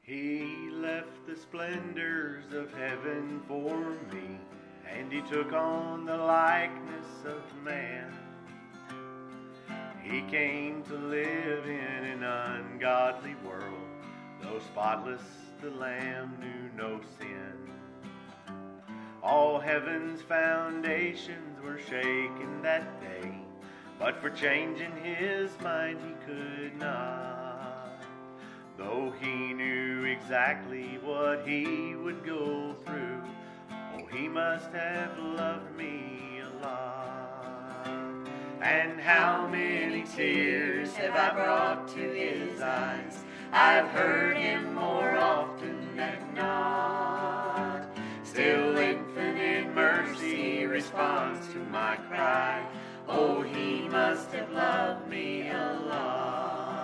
He left the splendors of heaven for me, and he took on the likeness of man. He came to live in an ungodly world, though spotless the Lamb knew no sin. All heaven's foundations were shaken that day, but for changing his mind he could not. Though he knew exactly what he would go through, oh, he must have loved me a lot. And how many tears have I brought to his eyes? I've heard him more often than not. Still infinite mercy responds to my cry. Oh, he must have loved me a lot.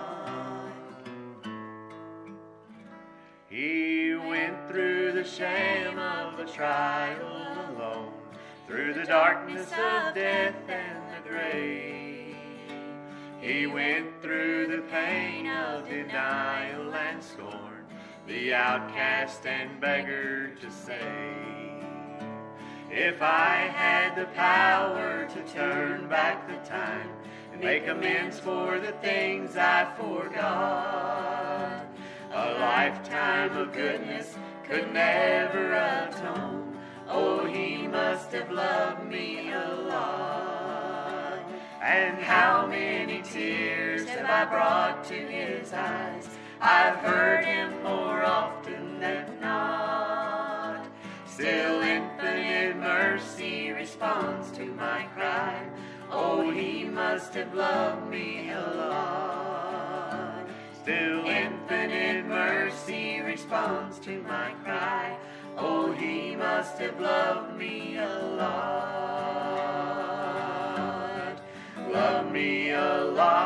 He went through the shame of the trial alone, through the darkness of death and the grave. He went through the pain of denial and scorn, the outcast and beggar to save. If I had the power to turn back the time and make amends for the things I forgot, a lifetime of goodness could never atone. Oh, he must have loved me a lot. And how many tears have I brought to his eyes? I've heard him more often than not. Still infinite mercy responds to my cry. Oh, he must have loved me a lot. Still infinite mercy responds to my cry. Oh, he must have loved me a lot. Love me a lot.